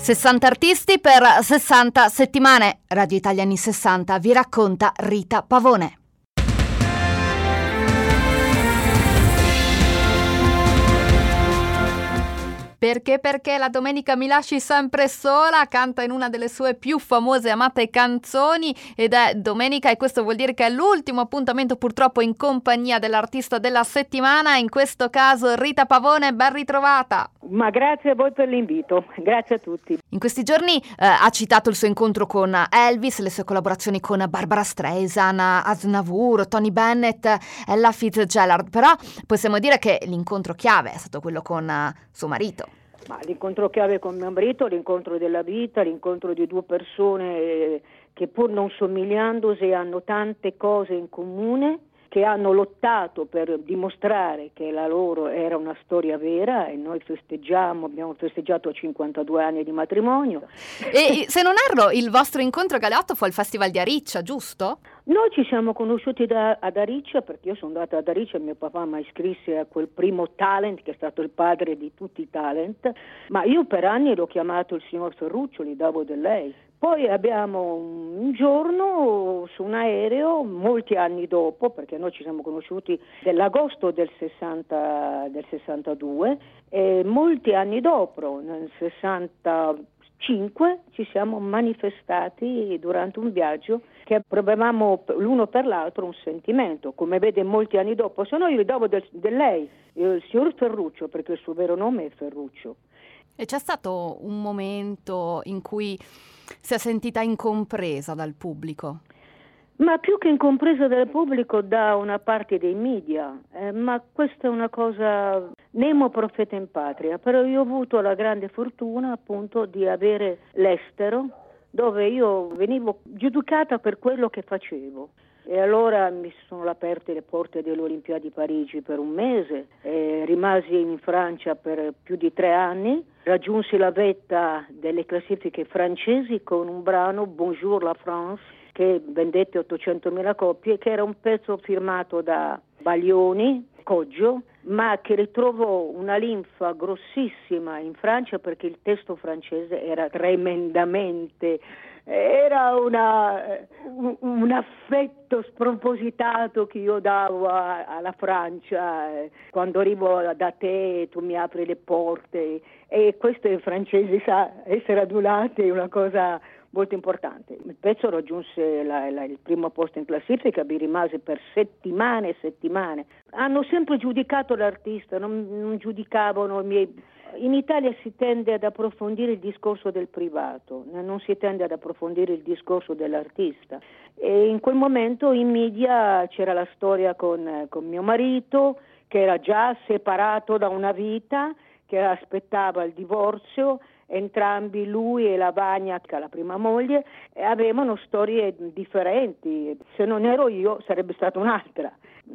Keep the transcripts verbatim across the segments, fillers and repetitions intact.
sessanta artisti per sessanta settimane. Radio Italia anni sessanta vi racconta Rita Pavone. Perché perché la domenica mi lasci sempre sola, canta in una delle sue più famose e amate canzoni ed è domenica, e questo vuol dire che è l'ultimo appuntamento purtroppo in compagnia dell'artista della settimana, in questo caso Rita Pavone. Ben ritrovata. Ma grazie a voi per l'invito, grazie a tutti. In questi giorni eh, ha citato il suo incontro con Elvis, le sue collaborazioni con Barbara Streisand, Aznavour, Tony Bennett, Ella Fitzgerald, però possiamo dire che l'incontro chiave è stato quello con uh, suo marito. Ma l'incontro chiave con mio marito, l'incontro della vita, l'incontro di due persone eh, che pur non somigliandosi hanno tante cose in comune, che hanno lottato per dimostrare che la loro era una storia vera, e noi festeggiamo, abbiamo festeggiato cinquantadue anni di matrimonio. E se non erro, il vostro incontro galeotto fu al Festival di Ariccia, giusto? Noi ci siamo conosciuti da, ad Ariccia, perché io sono andata ad Ariccia e mio papà mi iscrisse a quel primo talent, che è stato il padre di tutti i talent, ma io per anni l'ho chiamato il signor Ferruccio, gli davo del lei. Poi abbiamo un giorno su un aereo, molti anni dopo, perché noi ci siamo conosciuti nell'agosto del, sessanta, del sessantadue, e molti anni dopo, nel sessantacinque, ci siamo manifestati durante un viaggio che provavamo l'uno per l'altro un sentimento, come vede molti anni dopo. Se no io gli davo del, del lei, il signor Ferruccio, perché il suo vero nome è Ferruccio. E c'è stato un momento in cui si è sentita incompresa dal pubblico? Ma più che incompresa dal pubblico, da una parte dei media, eh, ma questa è una cosa, nemo profeta in patria, però io ho avuto la grande fortuna appunto di avere l'estero, dove io venivo giudicata per quello che facevo. E allora mi sono aperte le porte delle Olimpiadi di Parigi per un mese, e rimasi in Francia per più di tre anni, raggiunsi la vetta delle classifiche francesi con un brano Bonjour la France, che vendette ottocentomila copie, che era un pezzo firmato da Baglioni, Coggio, ma che ritrovò una linfa grossissima in Francia perché il testo francese era tremendamente, era una, un, un affetto spropositato che io davo a, alla Francia. Quando arrivo da te tu mi apri le porte, e questo i francesi sa, essere adulati è una cosa molto importante. Il pezzo raggiunse la, la, il primo posto in classifica, vi rimase per settimane e settimane. Hanno sempre giudicato l'artista, non, non giudicavano i miei. In Italia si tende ad approfondire il discorso del privato, non si tende ad approfondire il discorso dell'artista. E in quel momento in media c'era la storia con, con mio marito, che era già separato da una vita, che aspettava il divorzio. Entrambi, lui e la Vagna, la prima moglie, avevano storie differenti. Se non ero io sarebbe stata un'altra.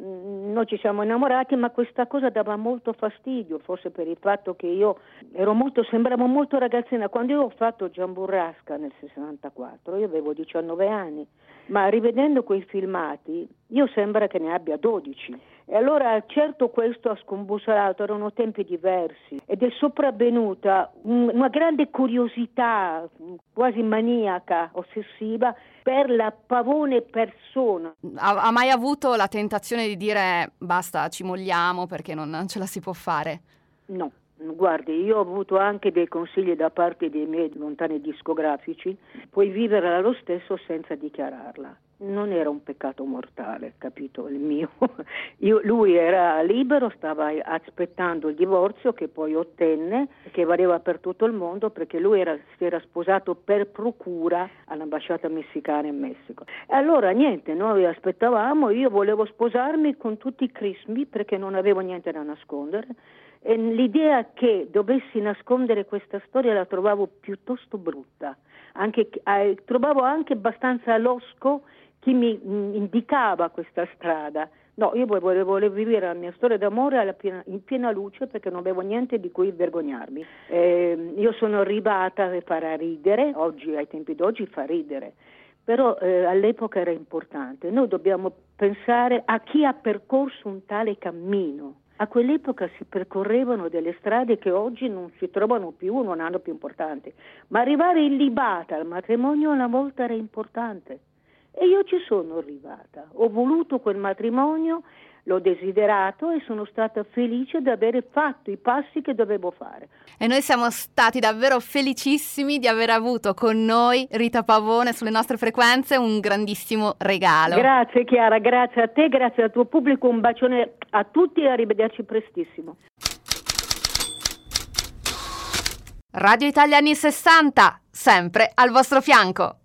Noi ci siamo innamorati, ma questa cosa dava molto fastidio, forse per il fatto che io ero molto, sembravo molto ragazzina. Quando io ho fatto Gian Burrasca nel sessantaquattro, io avevo diciannove anni, ma rivedendo quei filmati io sembra che ne abbia dodici. E allora certo questo ha scombussolato, erano tempi diversi, ed è sopravvenuta una grande curiosità, quasi maniaca, ossessiva, per la Pavone persona. Ha, ha mai avuto la tentazione di dire basta, ci molliamo perché non ce la si può fare? No. Guardi, io ho avuto anche dei consigli da parte dei miei lontani discografici, puoi vivere lo stesso senza dichiararla. Non era un peccato mortale, capito, il mio. Io, lui era libero, stava aspettando il divorzio che poi ottenne, che valeva per tutto il mondo, perché lui era, si era sposato per procura all'ambasciata messicana in Messico. E allora niente, noi aspettavamo, io volevo sposarmi con tutti i crismi perché non avevo niente da nascondere. E l'idea che dovessi nascondere questa storia la trovavo piuttosto brutta, anche, eh, trovavo anche abbastanza losco chi mi mh, indicava questa strada. No, io volevo, volevo vivere la mia storia d'amore alla piena, in piena luce, perché non avevo niente di cui vergognarmi. Eh, io sono arrivata a far ridere, oggi ai tempi d'oggi fa ridere, però eh, all'epoca era importante. Noi dobbiamo pensare a chi ha percorso un tale cammino, A quell'epoca si percorrevano delle strade che oggi non si trovano più, non hanno più importanza, ma arrivare illibata al matrimonio una volta era importante. E io ci sono arrivata, ho voluto quel matrimonio, l'ho desiderato e sono stata felice di aver fatto i passi che dovevo fare. E noi siamo stati davvero felicissimi di aver avuto con noi Rita Pavone sulle nostre frequenze, un grandissimo regalo. Grazie Chiara, grazie a te, grazie al tuo pubblico, un bacione a tutti e arrivederci prestissimo. Radio Italia anni sessanta, sempre al vostro fianco.